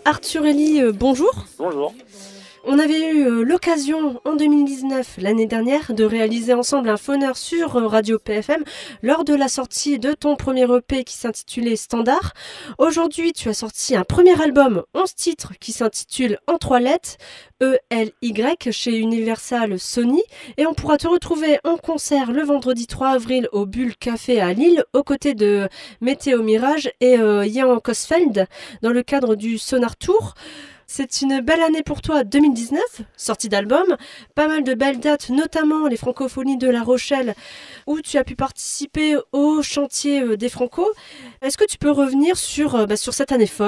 Arthur Elie, bonjour. Bonjour. On avait eu l'occasion en 2019, l'année dernière, de réaliser ensemble un phoneur sur Radio PFM lors de la sortie de ton premier EP qui s'intitulait Standard. Aujourd'hui, tu as sorti un premier album, 11 titres, qui s'intitule En 3 lettres, E-L-Y, chez Universal Sony. Et on pourra te retrouver en concert le vendredi 3 avril au Bulle Café à Lille, aux côtés de Météo Mirage et Jan Kosfeld, dans le cadre du Sonar Tour. C'est une belle année pour toi, 2019, sortie d'album, pas mal de belles dates, notamment les Francophonies de La Rochelle, où tu as pu participer au chantier des Franco. Est-ce que tu peux revenir sur cette année folle ?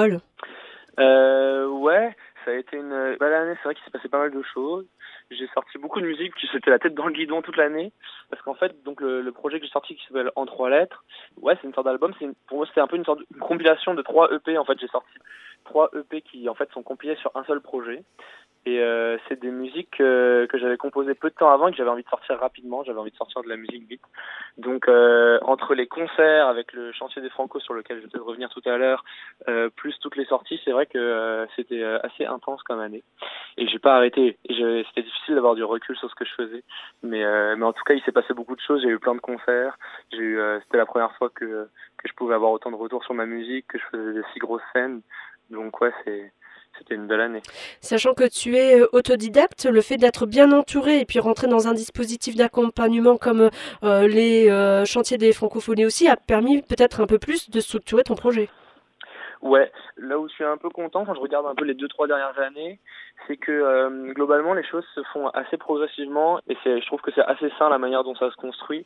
Ouais, ça a été une belle année, c'est vrai qu'il s'est passé pas mal de choses. J'ai sorti beaucoup de musique, puis c'était la tête dans le guidon toute l'année, parce qu'en fait, donc le projet que j'ai sorti qui s'appelle En 3 lettres, ouais, c'est une sorte d'album, pour moi c'était un peu une compilation de 3 EP, en fait, j'ai sorti 3 EP qui en fait sont compilés sur un seul projet. Et c'est des musiques que j'avais composées peu de temps avant et que j'avais envie de sortir rapidement, j'avais envie de sortir de la musique vite. Donc entre les concerts avec le chantier des Franco sur lequel je vais peut-être revenir tout à l'heure, plus toutes les sorties, c'est vrai que c'était assez intense comme année. Et j'ai pas arrêté. C'était difficile d'avoir du recul sur ce que je faisais. Mais en tout cas, il s'est passé beaucoup de choses, j'ai eu plein de concerts. C'était la première fois que je pouvais avoir autant de retours sur ma musique, que je faisais des si grosses scènes. Donc ouais, c'était une belle année. Sachant que tu es autodidacte, le fait d'être bien entouré et puis rentrer dans un dispositif d'accompagnement comme les chantiers des Francophonies aussi a permis peut-être un peu plus de structurer ton projet. Ouais, là où je suis un peu content quand je regarde un peu les 2-3 dernières années, c'est que globalement les choses se font assez progressivement et je trouve que c'est assez sain la manière dont ça se construit.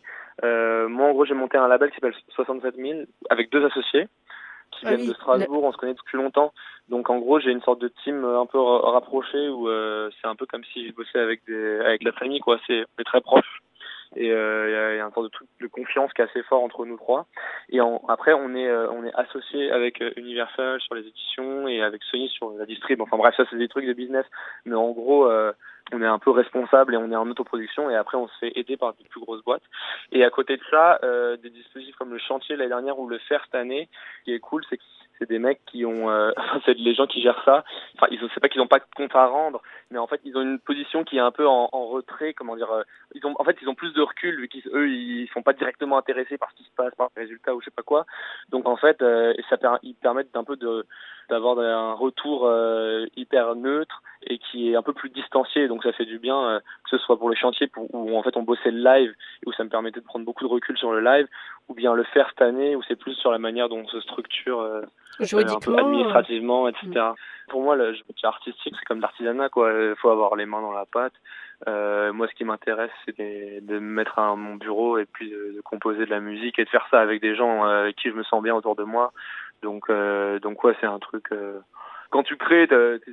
Moi en gros j'ai monté un label qui s'appelle 67 000 avec 2 associés qui viennent de Strasbourg, on se connaît depuis longtemps. Donc en gros, j'ai une sorte de team un peu rapproché où c'est un peu comme si je bossais avec la famille, quoi. On est très proches. Et il y a un sorte de truc de confiance qui est assez fort entre nous 3. Et après, on est associé avec Universal sur les éditions et avec Sony sur la distrib. Enfin bref, ça c'est des trucs de business. Mais en gros, on est un peu responsable et on est en autoproduction et après on se fait aider par des plus grosses boîtes. Et à côté de ça, des dispositifs comme le chantier l'année dernière ou le faire cette année, ce qui est cool, c'est que c'est des mecs qui ont, c'est les gens qui gèrent ça. Enfin, c'est pas qu'ils ont pas de compte à rendre, mais en fait ils ont une position qui est un peu en retrait, comment dire. Ils ont plus de recul vu ils sont pas directement intéressés par ce qui se passe, par les résultats ou je sais pas quoi. Donc en fait, ils permettent d'un peu d'avoir un retour hyper neutre et qui est un peu plus distancié, donc ça fait du bien, que ce soit pour le chantier où en fait on bossait le live et où ça me permettait de prendre beaucoup de recul sur le live, ou bien le faire cette année où c'est plus sur la manière dont on se structure un peu administrativement, etc. Pour moi, le métier artistique, c'est comme l'artisanat, quoi. Il faut avoir les mains dans la pâte. Moi, ce qui m'intéresse, c'est de me mettre à mon bureau et puis de composer de la musique et de faire ça avec des gens avec qui je me sens bien autour de moi. Donc ouais, c'est un truc. Quand tu crées,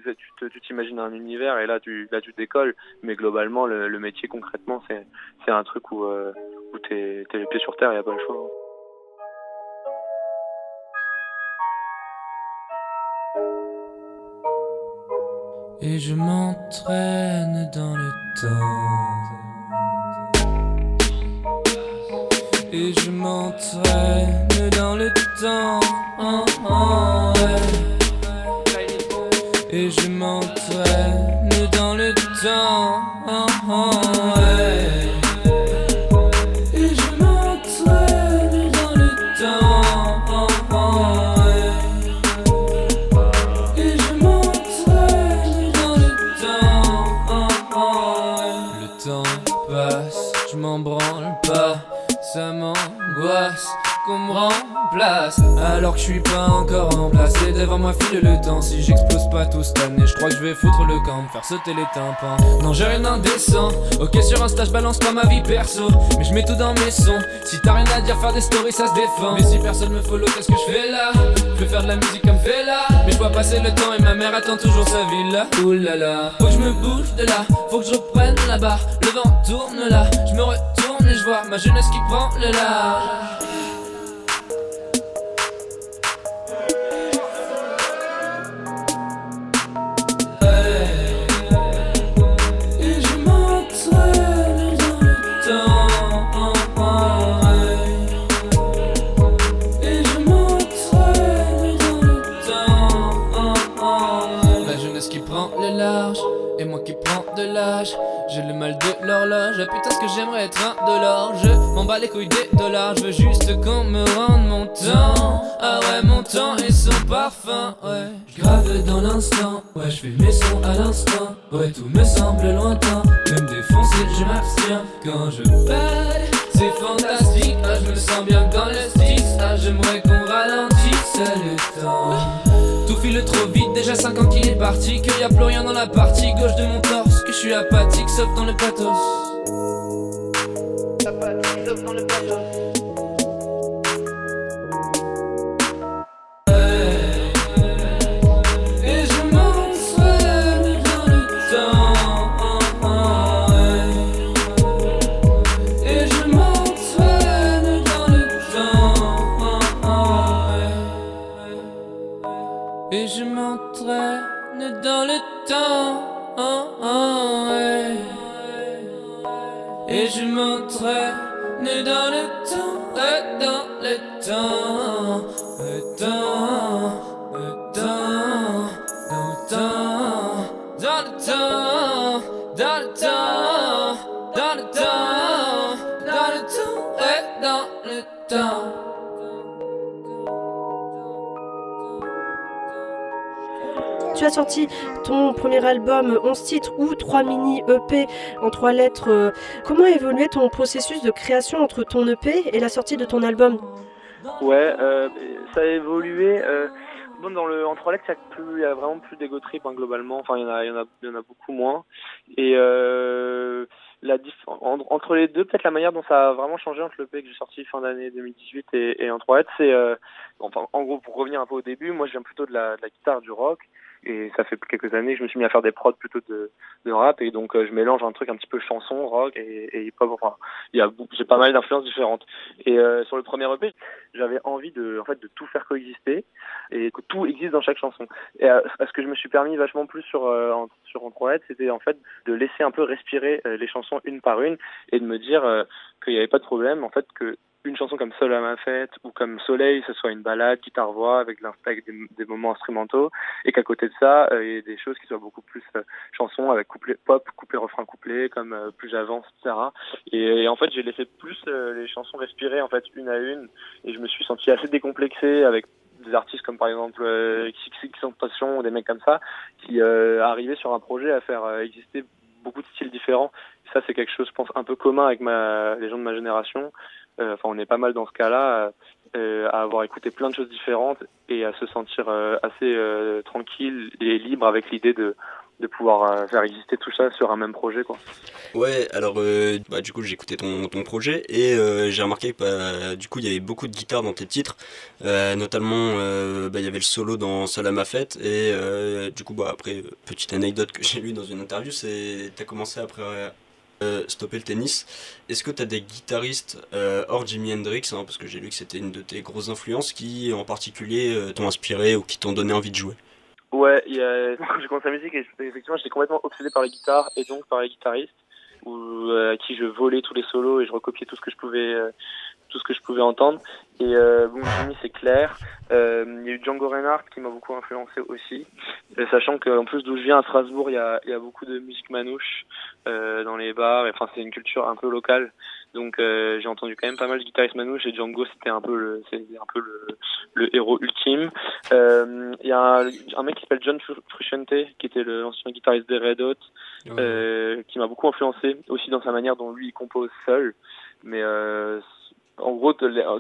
tu t'imagines un univers et là tu décolles. Mais globalement, le métier concrètement, c'est un truc où t'es les pieds sur terre, y a pas le choix. Et je m'entraîne dans le temps. Et je m'entraîne dans le temps. Et je m'entraîne dans le temps. Et je m'entraîne dans le temps. Et je m'entraîne dans le temps. Le temps passe, je m'en branle pas, ça m'angoisse qu'on me remplace alors que je suis pas encore en place. Et devant moi file le temps, si j'explose pas tout cette année, je crois que je vais foutre le camp, me faire sauter les tympans. Non, j'ai rien d'indécent, ok sur Insta je balance pas ma vie perso, mais je mets tout dans mes sons. Si t'as rien à dire, faire des stories ça se défend. Mais si personne me follow, qu'est-ce que je fais là? Je veux faire de la musique comme Fela, mais je vois passer le temps et ma mère attend toujours sa villa. Oulala, faut que je me bouge de là, faut que je reprenne la barre. Le vent tourne là, je me retourne et je vois ma jeunesse qui prend le large. décalage. J'ai le mal de l'horloge, ah putain ce que j'aimerais être un dollar. Je m'en bats les couilles des dollars, je veux juste qu'on me rende mon temps. Ah ouais mon temps et son parfum, ouais. Je grave dans l'instant, ouais je fais mes sons à l'instant. Ouais tout me semble lointain, de me défoncer je m'abstiens. Quand je bad, c'est fantastique, ah je me sens bien dans le sticks. Ah j'aimerais qu'on ralentisse le temps. Tout file trop vite, déjà 5 ans qu'il est parti. Qu'il y a plus rien dans la partie gauche de mon torse. Que je suis apathique sauf dans le pathos. Apathique sauf dans le pathos. Et je m'entraîne dans le temps. Et je m'entraîne dans le temps. Et je m'entraîne dans le temps. Et je m'entraîne dans le temps, dans le temps, le temps, le temps, dans le temps, dans le temps, dans le temps, dans le temps, dans le temps, et dans le temps. Tu as sorti ton premier album 11 titres ou 3 mini EP en 3 lettres. Comment a évolué ton processus de création entre ton EP et la sortie de ton album ? Ouais, ça a évolué. Bon, en 3 lettres, il y a vraiment plus d'ego trip globalement. Enfin, il y en a beaucoup moins. Et entre les deux, peut-être la manière dont ça a vraiment changé entre l'EP que j'ai sorti fin d'année 2018 et en 3 lettres, c'est en gros, pour revenir un peu au début, moi je viens plutôt de la guitare, du rock. Et ça fait quelques années que je me suis mis à faire des prods plutôt de rap, et donc je mélange un truc un petit peu chanson, rock et hip-hop. Enfin, j'ai pas mal d'influences différentes. Et sur le premier EP, j'avais envie de tout faire coexister et que tout existe dans chaque chanson. Et ce que je me suis permis vachement plus sur en 3 lettres, c'était en fait de laisser un peu respirer les chansons une par une et de me dire qu'il n'y avait pas de problème en fait que une chanson comme Seul à ma fête ou comme Soleil, ce soit une balade, guitare-voix avec des moments instrumentaux, et qu'à côté de ça, il y ait des choses qui soient beaucoup plus chansons avec couplet pop, couplet, refrain, couplet, comme Plus j'avance, etc. Et en fait, j'ai laissé plus les chansons respirer en fait une à une, et je me suis senti assez décomplexé avec des artistes comme par exemple XXXTentacion ou des mecs comme ça qui arrivaient sur un projet à faire exister beaucoup de styles différents. Et ça, c'est quelque chose, je pense, un peu commun avec les gens de ma génération. Enfin, on est pas mal dans ce cas-là, à avoir écouté plein de choses différentes et à se sentir assez tranquille et libre avec l'idée de pouvoir faire exister tout ça sur un même projet, quoi. Ouais, alors du coup j'ai écouté ton projet et j'ai remarqué que du coup il y avait beaucoup de guitare dans tes titres, notamment il y avait le solo dans Seul à ma fête et du coup après petite anecdote que j'ai lue dans une interview, c'est t'as commencé après stopper le tennis. Est-ce que t'as des guitaristes hors Jimi Hendrix, parce que j'ai lu que c'était une de tes grosses influences, qui en particulier t'ont inspiré ou qui t'ont donné envie de jouer? Ouais, quand j'ai commencé la musique, effectivement j'étais complètement obsédé par les guitares et donc par les guitaristes, à qui je volais tous les solos et je recopiais tout ce que je pouvais entendre. Et Jimmy, c'est clair. Il y a eu Django Reinhardt qui m'a beaucoup influencé aussi, sachant qu'en plus d'où je viens à Strasbourg, il y a beaucoup de musique manouche dans les bars. Enfin, c'est une culture un peu locale, donc j'ai entendu quand même pas mal de guitaristes manouches, et Django c'était un peu le héros ultime. Il y a un mec qui s'appelle John Frusciante, qui était l'ancien guitariste des Red Hot, qui m'a beaucoup influencé aussi dans sa manière dont lui il compose seul. Mais en gros,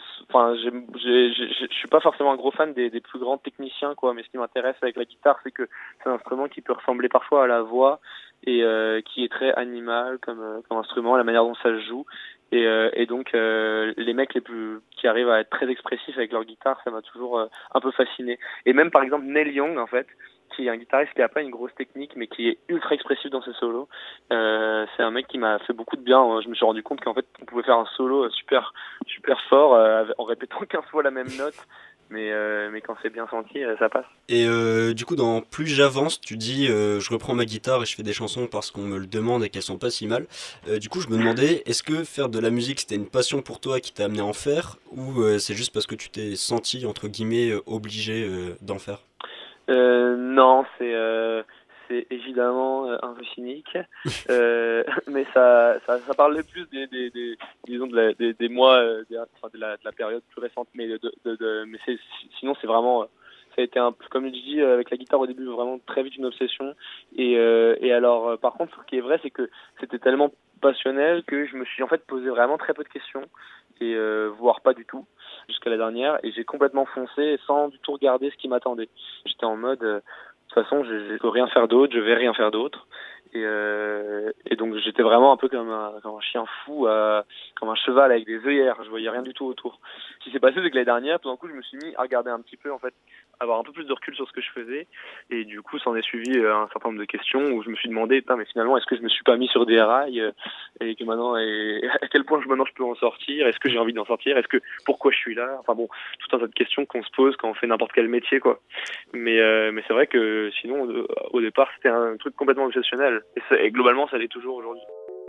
je suis pas forcément un gros fan des plus grands techniciens, quoi. Mais ce qui m'intéresse avec la guitare, c'est que c'est un instrument qui peut ressembler parfois à la voix et qui est très animal comme instrument, la manière dont ça se joue. Et donc les mecs qui arrivent à être très expressifs avec leur guitare, ça m'a toujours un peu fasciné. Et même par exemple Neil Young, en fait, qui est un guitariste qui a pas une grosse technique mais qui est ultra expressif dans ses solos. C'est un mec qui m'a fait beaucoup de bien. Je me suis rendu compte qu'en fait on pouvait faire un solo super fort en répétant 15 fois la même note. Mais quand c'est bien senti, ça passe. Et du coup, dans Plus j'avance, tu dis je reprends ma guitare et je fais des chansons parce qu'on me le demande et qu'elles sont pas si mal. Du coup, je me demandais, est-ce que faire de la musique, c'était une passion pour toi qui t'a amené à en faire, ou c'est juste parce que tu t'es senti, entre guillemets, obligé d'en faire? Non, c'est évidemment un peu cynique, mais ça parlait plus disons des mois, de la période plus récente, mais mais sinon c'est vraiment, ça a été comme je dis avec la guitare au début, vraiment très vite une obsession, et alors par contre ce qui est vrai c'est que c'était tellement passionnel que je me suis en fait posé vraiment très peu de questions, et voire pas du tout jusqu'à la dernière, et j'ai complètement foncé sans du tout regarder ce qui m'attendait. J'étais en mode de toute façon je peux rien faire d'autre, je vais rien faire d'autre, et donc j'étais vraiment un peu comme un chien fou, comme un cheval avec des œillères, je voyais rien du tout autour. Ce qui s'est passé c'est que l'année dernière tout d'un coup je me suis mis à regarder un petit peu, en fait avoir un peu plus de recul sur ce que je faisais, et du coup s'en est suivi un certain nombre de questions où je me suis demandé mais finalement est-ce que je me suis pas mis sur des rails, et que maintenant, et à quel point maintenant je peux en sortir, est-ce que j'ai envie d'en sortir, pourquoi je suis là, enfin bon, tout un tas de questions qu'on se pose quand on fait n'importe quel métier quoi. Mais c'est vrai que sinon au départ c'était un truc complètement obsessionnel, et globalement ça l'est toujours aujourd'hui.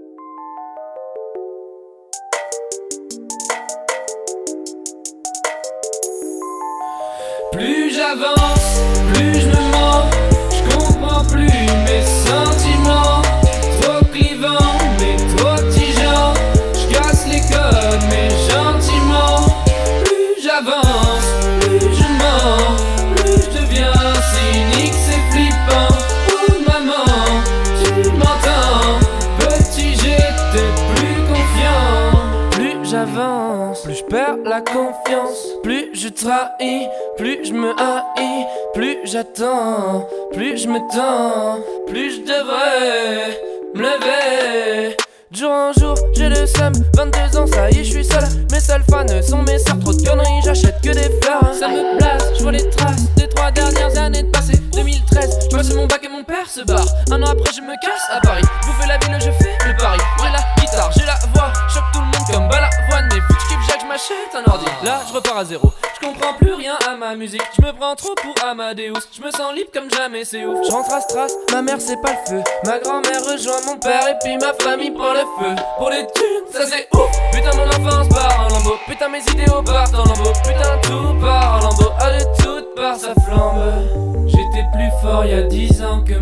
Plus j'avance, plus je me mens, je comprends plus mes sentiments, trop clivants mais trop tigeants, je casse les codes mais gentiment. Plus j'avance, plus je mens, plus je deviens cynique, c'est flippant. Oh maman, tu m'entends, petit j'étais plus confiant. Plus j'avance, plus je perds la confiance, plus je trahis, plus je me haïs, plus j'attends, plus je me tends, plus je devrais me lever. De jour en jour, j'ai le seum, 22 ans, ça y est, je suis seul. Mes seuls fans sont mes sœurs, trop de conneries, j'achète que des fleurs. Ça me blase, je vois les traces des 3 dernières années de passé. 2013, je passe mon bac et mon père se barre. Un an après, je me casse à Paris. Bouffer la ville, je fais le pari. J'ai la guitare, j'ai la voix, choque tout le monde comme Balavoine. Mais vu que je kiffe Jacques, je m'achète un ordi. Là, je repars à zéro. Je comprends plus rien à ma musique, je me prends trop pour Amadeus. Je me sens libre comme jamais, c'est ouf. Je rentre à Stras, ma mère c'est pas le feu. Ma grand-mère rejoint mon père et puis ma famille prend le feu. Pour les thunes, ça c'est ouf. Putain mon enfance part en lambeaux, putain mes idéaux partent en lambeaux, putain tout part en lambeaux. Ah de toutes parts ça flambe. J'étais plus fort il y a 10 ans que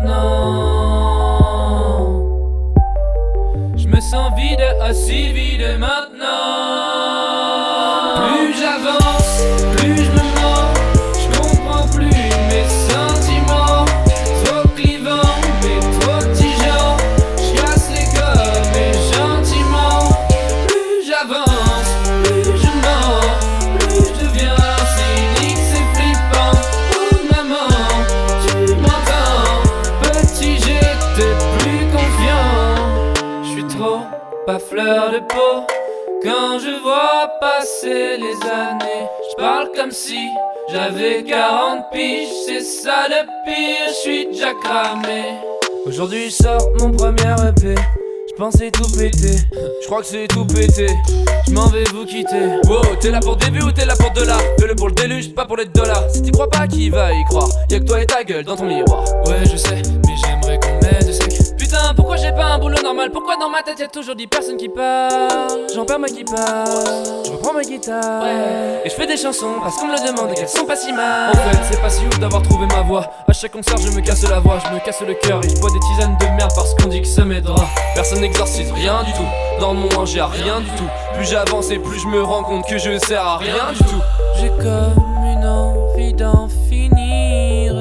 maintenant. Je me sens vide, si vide maintenant. Plus j'avance, plus je me mens, je comprends plus mes sentiments, trop clivants mais trop tigeants, je casse les codes mais gentiment. Plus j'avance, plus je mens, plus je deviens cynique, c'est flippant. Oh maman, tu m'entends, petit j'étais plus confiant. Je suis trop pas fleur de peau. Quand je vois passer les années, je parle comme si j'avais 40 piges. C'est ça le pire, je suis déjà cramé. Aujourd'hui je sors mon premier EP. Je pensais tout péter, je crois que c'est tout pété. Je m'en vais vous quitter. Wow, t'es là pour début ou t'es là pour $? Fais-le pour le déluge, pas pour les dollars. Si t'y crois pas, qui va y croire? Y'a que toi et ta gueule dans ton miroir. Ouais je sais, mais j'aimerais qu'on m'aide sec. Putain, pourquoi j'ai pas un boulot normal? Pourquoi dans ma tête y'a toujours 10 personnes qui parlent? J'en perds ma guitare, je reprends ma guitare, ouais. Et je fais des chansons parce qu'on me le demande et qu'elles sont pas si mal. En fait, c'est pas si ouf d'avoir trouvé ma voix. À chaque concert, je me casse la voix, je me casse le cœur et je bois des tisanes de merde parce qu'on dit que ça m'aidera. Personne n'exorcise rien du tout, dans le monde j'ai rien du tout. Plus j'avance et plus je me rends compte que je sers à rien du tout. J'ai comme une envie d'en finir.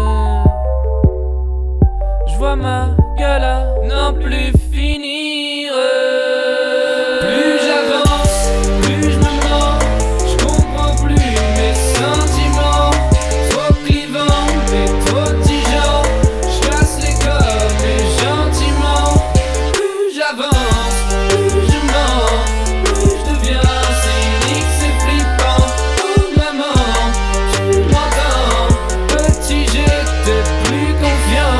Je vois ma gueule à n'en plus finir. Plus j'avance, plus je me mens, je comprends plus mes sentiments, trop clivants mais trop tigeants, je casse les codes mais gentiment. Plus j'avance, plus je mens, plus je deviens cynique, c'est flippant. Oh maman, tu m'entends, petit j'étais plus confiant.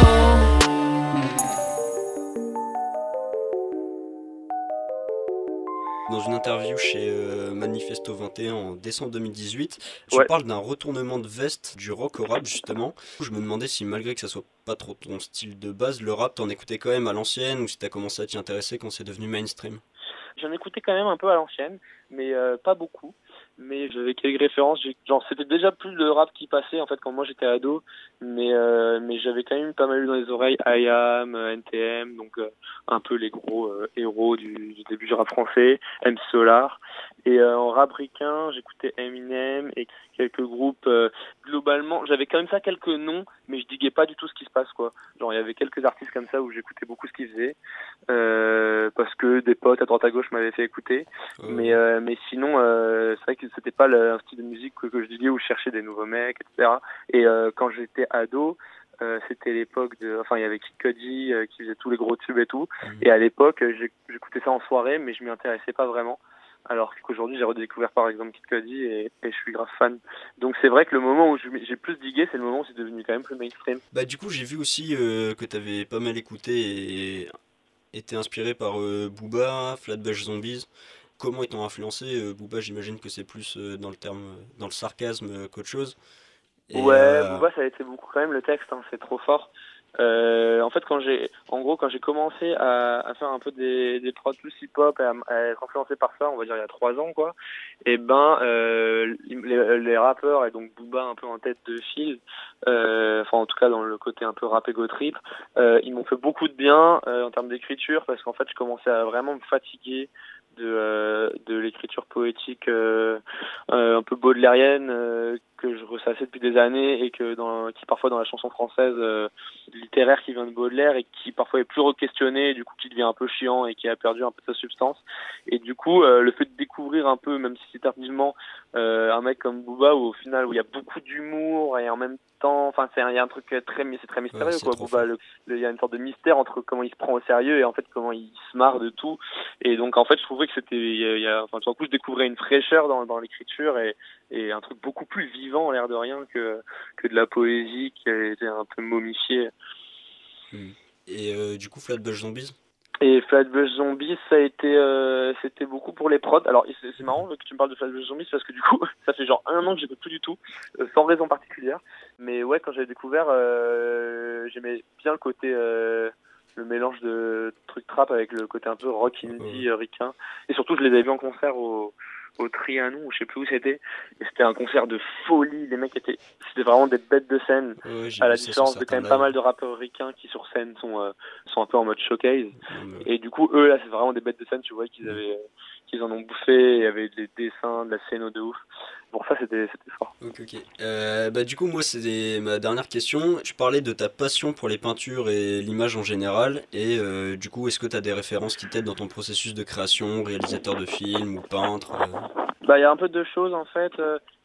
Dans une interview chez Manifesto 21 en décembre 2018, tu Ouais. parles d'un retournement de veste du rock au rap justement. Je me demandais si malgré que ça soit pas trop ton style de base, le rap t'en écoutais quand même à l'ancienne ou si t'as commencé à t'y intéresser quand c'est devenu mainstream. J'en écoutais quand même un peu à l'ancienne, mais pas beaucoup. mais j'avais quelques références. Genre, c'était déjà plus le rap qui passait en fait quand moi j'étais ado, mais j'avais quand même pas mal eu dans les oreilles IAM, NTM, donc un peu les gros héros du début du rap français, MC Solar. Et en rap ricain, j'écoutais Eminem et quelques groupes. Globalement, j'avais quand même ça quelques noms, mais je diguais pas du tout ce qui se passe, quoi. Genre, il y avait quelques artistes comme ça où j'écoutais beaucoup ce qu'ils faisaient, parce que des potes à droite à gauche m'avaient fait écouter. Mais sinon, c'est vrai que c'était pas un style de musique que je diguais où je cherchais des nouveaux mecs, etc. Et quand j'étais ado, c'était l'époque il y avait Kid Cudi qui faisait tous les gros tubes et tout. Et à l'époque, j'écoutais ça en soirée, mais je m'y intéressais pas vraiment. Alors qu'aujourd'hui, j'ai redécouvert par exemple Kid Cudi et je suis grave fan. Donc c'est vrai que le moment où j'ai plus digué, c'est le moment où c'est devenu quand même plus mainstream. Bah du coup, j'ai vu aussi que t'avais pas mal écouté et été inspiré par Booba, Flatbush Zombies. Comment ils t'ont influencé Booba, j'imagine que c'est plus dans le sarcasme qu'autre chose. Et, Booba, ça a été beaucoup quand même le texte, hein, c'est trop fort. En fait, quand j'ai commencé à faire un peu des prods plus hip-hop, à être influencé par ça, on va dire il y a 3 ans, quoi, et les rappeurs, et donc Booba un peu en tête de file, en tout cas dans le côté un peu rap ego trip, ils m'ont fait beaucoup de bien en termes d'écriture, parce qu'en fait, je commençais à vraiment me fatiguer de l'écriture poétique un peu baudelairienne que je ressassais depuis des années et qui parfois dans la chanson française littéraire qui vient de Baudelaire et qui parfois est plus re-questionné et du coup qui devient un peu chiant et qui a perdu un peu de sa substance. Et du coup le fait de découvrir un peu, même si c'est tardivement, un mec comme Booba où au final où il y a beaucoup d'humour et en même temps il y a un truc c'est très mystérieux, quoi. Booba, il y a une sorte de mystère entre comment il se prend au sérieux et en fait comment il se marre de tout. Et donc en fait je trouvais que c'était tout d'un coup je découvrais une fraîcheur dans l'écriture et un truc beaucoup plus vivant l'air de rien que de la poésie qui a été un peu momifiée. Et du coup Flatbush Zombies. Et Flatbush Zombies, ça a été, c'était beaucoup pour les prods. Alors c'est marrant que tu me parles de Flatbush Zombies parce que du coup, ça fait genre 1 an que j'écoute plus du tout, sans raison particulière. Mais ouais, quand j'ai découvert, j'aimais bien le côté, le mélange de trucs trap avec le côté un peu rock indie ricain. Et surtout, je les avais vus en concert au Trianon, ou je sais plus où c'était, et c'était un concert de folie. Les mecs c'était vraiment des bêtes de scène, à la différence de quand même pas mal de rappeurs ricains qui sur scène sont un peu en mode showcase. Et du coup eux là c'est vraiment des bêtes de scène, tu vois qu'ils en ont bouffé, il y avait des dessins, de la scéno de ouf. Pour ça c'était fort. Ok. Du coup moi c'est ma dernière question. Tu parlais de ta passion pour les peintures et l'image en général, et du coup est-ce que tu as des références qui t'aident dans ton processus de création, réalisateur de films ou peintre il y a un peu de choses en fait.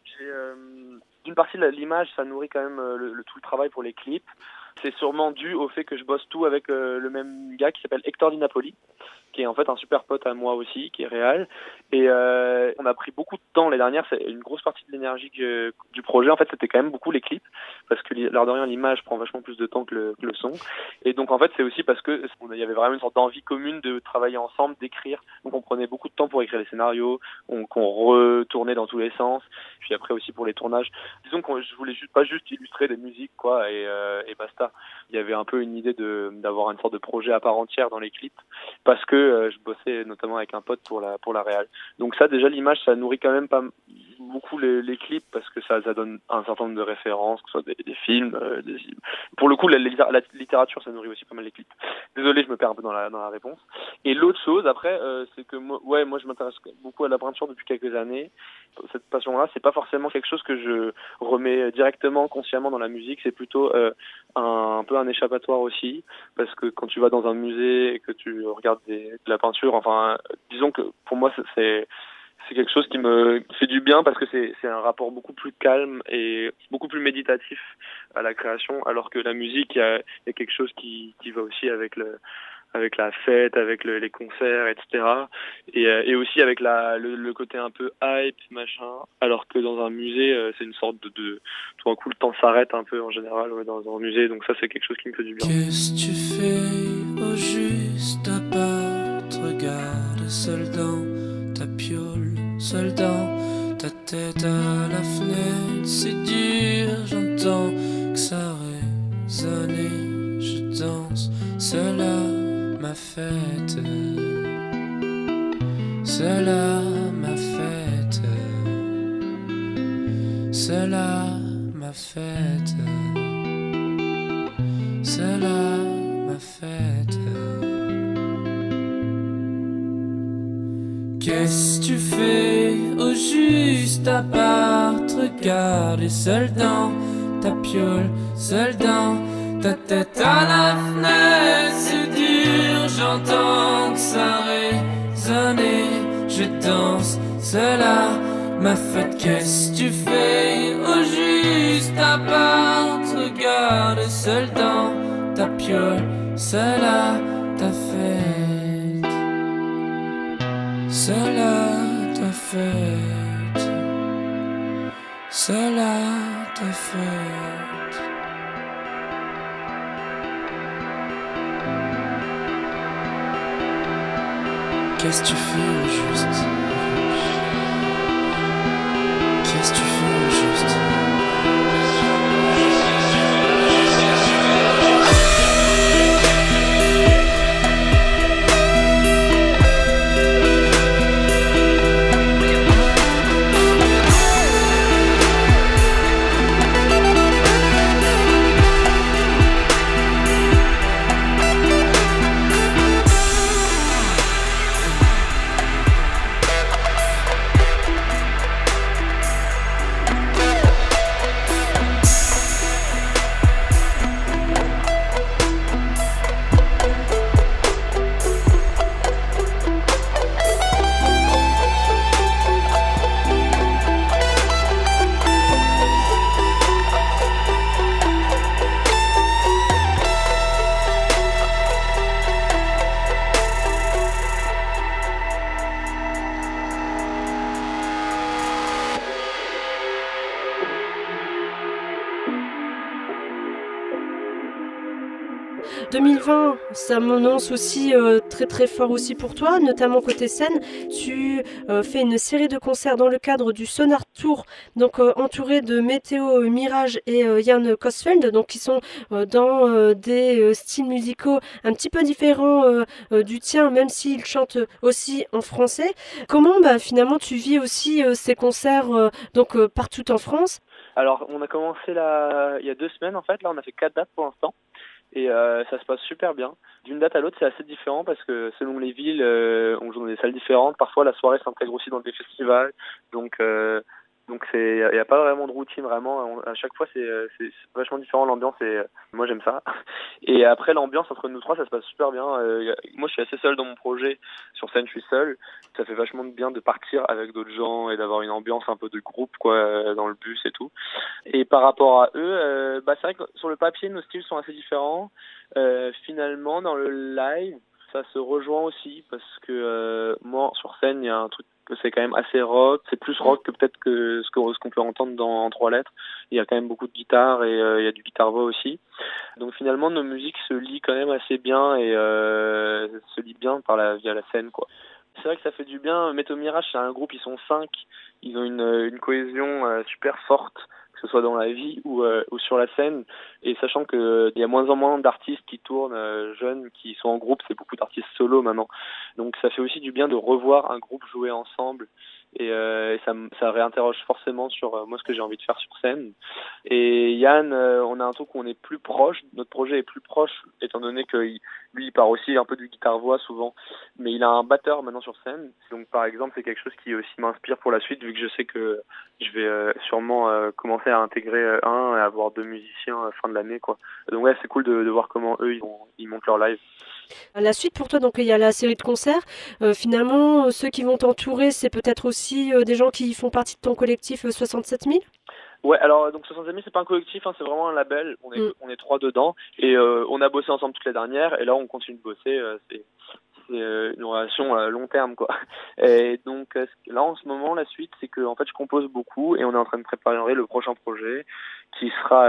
D'une partie l'image ça nourrit quand même tout le travail pour les clips. C'est sûrement dû au fait que je bosse tout avec le même gars qui s'appelle Hector Di Napoli, qui est en fait un super pote à moi aussi, qui est réal. Et on a pris beaucoup de temps les dernières, c'est une grosse partie de l'énergie du projet. En fait, c'était quand même beaucoup les clips, parce que l'air de rien, l'image prend vachement plus de temps que le son. Et donc en fait, c'est aussi parce que il y avait vraiment une sorte d'envie commune de travailler ensemble, d'écrire. Donc on prenait beaucoup de temps pour écrire les scénarios, qu'on retournait dans tous les sens. Puis après aussi pour les tournages. Disons que je voulais pas juste illustrer des musiques, quoi, et basta. Il y avait un peu une idée d'avoir une sorte de projet à part entière dans les clips, parce que je bossais notamment avec un pote pour la réal. Donc ça, déjà, l'image, ça nourrit quand même pas beaucoup les clips, parce que ça donne un certain nombre de références, que ce soit des films, pour le coup, la littérature, ça nourrit aussi pas mal les clips. Désolé, je me perds un peu dans la réponse. Et l'autre chose, après, c'est que moi, je m'intéresse beaucoup à la peinture depuis quelques années. Cette passion-là, c'est pas forcément quelque chose que je remets directement, consciemment dans la musique, c'est plutôt un peu un échappatoire aussi, parce que quand tu vas dans un musée et que tu regardes de la peinture, disons que pour moi c'est quelque chose qui me fait du bien, parce que c'est un rapport beaucoup plus calme et beaucoup plus méditatif à la création, alors que la musique, il y a quelque chose qui va aussi avec la fête, avec les concerts, etc. Et aussi avec le côté un peu hype, machin, alors que dans un musée, c'est une sorte de tout d'un coup, le temps s'arrête un peu en général dans un musée, donc ça, c'est quelque chose qui me fait du bien. Qu'est-ce que tu fais au juste à part te regarde seul dans ta piole, seul dans ta tête à la fenêtre, c'est dur, j'entends que ça résonne et je danse seul à ma fête, seul à ma fête. cela m'a faite, cela m'a faite. Qu'est-ce que tu fais au juste à part te regarder seul dans ta piole, seul dans ta tête à la fenêtre? C'est dur, j'entends que ça résonner, je danse, cela m'a fait. Qu'est-ce que tu fais au juste à part te regarder seul dans ta piole, cela t'a fait, cela t'a fait, cela t'a fait. Qu'est-ce que tu fais au juste? Qu'est-ce que tu fais au juste? « 2020, ça m'annonce aussi très très fort aussi pour toi, notamment côté scène. Tu fais une série de concerts dans le cadre du Sonar Tour, donc entouré de Météo Mirage et Jan Kosfeld, donc qui sont dans des styles musicaux un petit peu différents du tien, même s'ils chantent aussi en français. Comment finalement tu vis aussi ces concerts partout en France? Alors, on a commencé là, il y a 2 semaines en fait. Là, on a fait 4 dates pour l'instant. Et ça se passe super bien. D'une date à l'autre, c'est assez différent parce que selon les villes, on joue dans des salles différentes. Parfois, la soirée s'intègre aussi dans des festivals. Donc il y a pas vraiment de routine vraiment. À chaque fois, c'est vachement différent l'ambiance et moi j'aime ça. Et après l'ambiance entre nous trois, ça se passe super bien. Moi, je suis assez seul dans mon projet. Sur scène, je suis seul. Ça fait vachement bien de partir avec d'autres gens et d'avoir une ambiance un peu de groupe quoi dans le bus et tout. Et par rapport à eux, c'est vrai que sur le papier, nos styles sont assez différents. Finalement, dans le live, ça se rejoint aussi parce que moi, sur scène, il y a un truc que c'est quand même assez rock. C'est plus rock que peut-être que ce qu'on peut entendre dans 3 lettres. Il y a quand même beaucoup de guitare et il y a du guitare-voix aussi. Donc finalement, nos musiques se lient quand même assez bien et se lient bien via la scène, quoi. C'est vrai que ça fait du bien. Météo Mirage, c'est un groupe, ils sont 5. Ils ont une cohésion super forte, que ce soit dans la vie ou sur la scène. Et sachant qu'il y a moins en moins d'artistes qui tournent jeunes, qui sont en groupe, c'est beaucoup d'artistes solo maintenant. Donc ça fait aussi du bien de revoir un groupe jouer ensemble. Et ça réinterroge forcément sur moi ce que j'ai envie de faire sur scène. Et Yann, on a un truc où on est plus proche, notre projet est plus proche, étant donné que lui il part aussi un peu du guitare-voix souvent, mais il a un batteur maintenant sur scène. Donc par exemple c'est quelque chose qui aussi m'inspire pour la suite, vu que je sais que je vais sûrement commencer à intégrer un et avoir 2 musiciens fin de l'année, quoi. Donc ouais, c'est cool de voir comment eux ils montent leur live. La suite pour toi, donc il y a la série de concerts. Finalement, ceux qui vont t'entourer, c'est peut-être aussi des gens qui font partie de ton collectif 67 000? Ouais, alors donc 67 000 c'est pas un collectif, hein, c'est vraiment un label. On est 3 dedans et on a bossé ensemble toute la dernière et là on continue de bosser. C'est une relation à long terme, quoi. Et donc là en ce moment la suite c'est que en fait je compose beaucoup et on est en train de préparer le prochain projet qui sera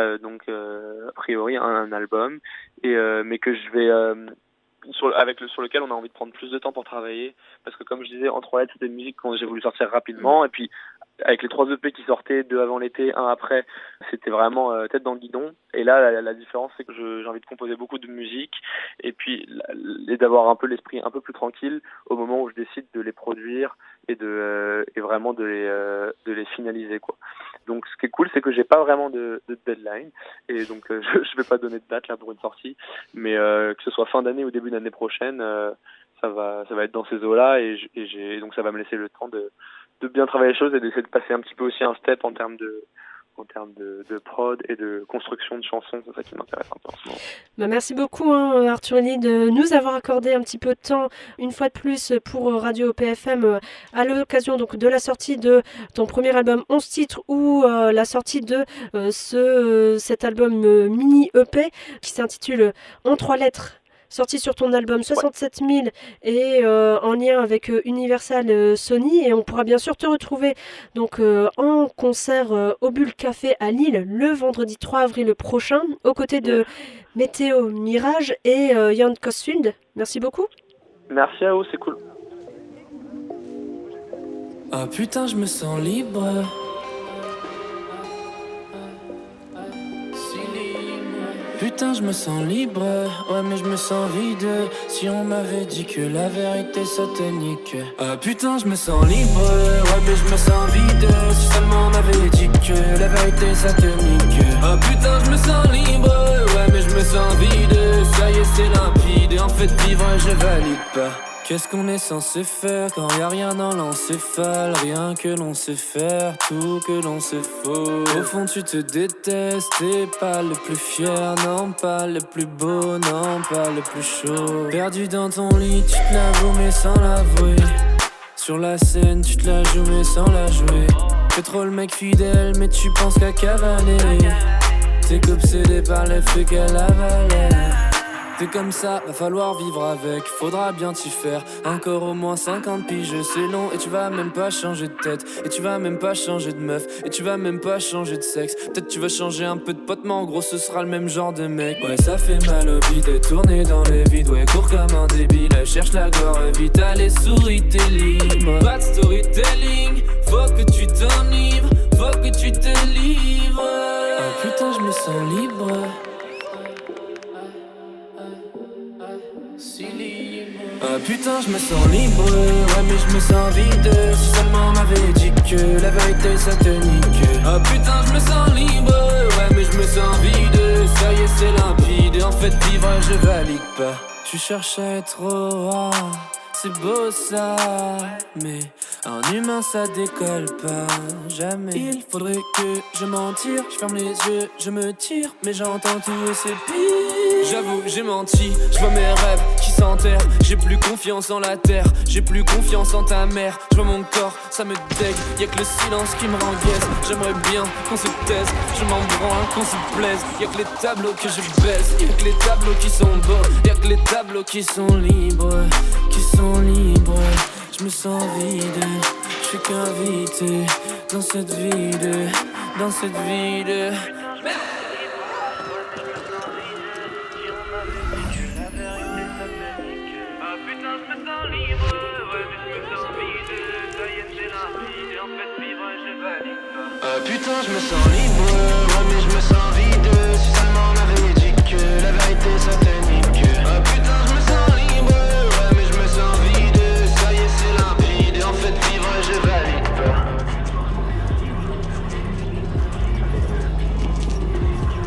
a priori un album et mais que je vais sur lequel on a envie de prendre plus de temps pour travailler parce que comme je disais en 3 lettres c'était une musique que j'ai voulu sortir rapidement et puis avec les 3 EP qui sortaient, 2 avant l'été, 1 après, c'était vraiment tête dans le guidon. Et là, la différence, c'est que j'ai envie de composer beaucoup de musique et puis et d'avoir un peu l'esprit un peu plus tranquille au moment où je décide de les produire et vraiment de les finaliser, quoi. Donc ce qui est cool, c'est que j'ai pas vraiment de deadline, et donc je vais pas donner de date là pour une sortie, mais que ce soit fin d'année ou début d'année prochaine, ça va être dans ces eaux-là, et donc ça va me laisser le temps de bien travailler les choses et d'essayer de passer un petit peu aussi un step en termes de prod et de construction de chansons. C'est ça qui m'intéresse un peu en ce moment. Merci beaucoup Arthur Elie de nous avoir accordé un petit peu de temps une fois de plus pour Radio PFM à l'occasion donc de la sortie de ton premier album 11 titres ou la sortie de cet album mini EP qui s'intitule En 3 lettres, sorti sur ton album 67 000 et en lien avec Universal Sony, et on pourra bien sûr te retrouver donc en concert au Bulle Café à Lille le vendredi 3 avril prochain aux côtés de Météo Mirage et Jan Kosfield. Merci beaucoup. Merci à vous, c'est cool. Ah putain, je me sens libre. Putain, je me sens libre, ouais, mais je me sens vide. Si on m'avait dit que la vérité satanique. Ah putain, je me sens libre, ouais, mais je me sens vide. Si seulement on m'avait dit que la vérité satanique. Ah putain, je me sens libre, ouais, mais je me sens vide. Ça y est, c'est limpide, et en fait, vivre, je valide pas. Qu'est-ce qu'on est censé faire quand y'a rien dans l'encéphale? Rien que l'on sait faire, tout que l'on sait faux. Au fond tu te détestes, t'es pas le plus fier, non pas le plus beau, non pas le plus chaud. Perdu dans ton lit, tu te l'avoues mais sans l'avouer. Sur la scène, tu te la joues mais sans la jouer. Fais trop le mec fidèle mais tu penses qu'à cavaler. T'es qu'obsédé par les faits qu'elle avalait. T'es comme ça, va falloir vivre avec, faudra bien t'y faire. Encore au moins 50 piges, c'est long. Et tu vas même pas changer de tête, et tu vas même pas changer de meuf, et tu vas même pas changer de sexe. Peut-être tu vas changer un peu de pote, mais en gros ce sera le même genre de mec. Ouais, ça fait mal au bide, et tourner dans les vides. Ouais, cours comme un débile, cherche la gloire vite. Allez, souris, t'es libre. Pas de storytelling, faut que tu t'enivres, faut que tu te livres. Oh putain, je me sens libre. Ah putain, je me sens libre, ouais, mais je me sens vide. Si seulement on m'avait dit que la vérité satanique. Ah putain, je me sens libre, ouais, mais je me sens vide. Ça y est, c'est limpide, et en fait, vivre, je valide pas. Tu cherches à être rare, c'est beau ça, mais un humain ça décolle pas, jamais. Il faudrait que je m'en tire, je ferme les yeux, je me tire, mais j'entends tout et c'est pire. J'avoue, j'ai menti, je vois mes rêves qui s'enterrent. J'ai plus confiance en la terre, j'ai plus confiance en ta mère. Je vois mon corps, ça me dégue, y'a que le silence qui me rend gaze. J'aimerais bien qu'on se taise, je m'en branle, qu'on se plaise. Y'a que les tableaux que je baisse, y'a que les tableaux qui sont beaux, y'a que les tableaux qui sont libres, qui sont libres. Je me sens vide, je suis qu'invité dans cette ville, dans cette ville. Putain, je me sens libre, ouais, mais je me sens vide. Si seulement on m'avait dit que la vérité satanique. Ah putain, je me sens libre, ouais, mais je me sens vide. Ça y est, c'est limpide, et en fait, vivre, je valide pas.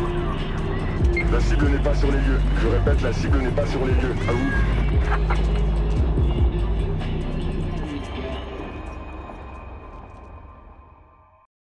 La cible n'est pas sur les lieux. Je répète, la cible n'est pas sur les lieux. À vous.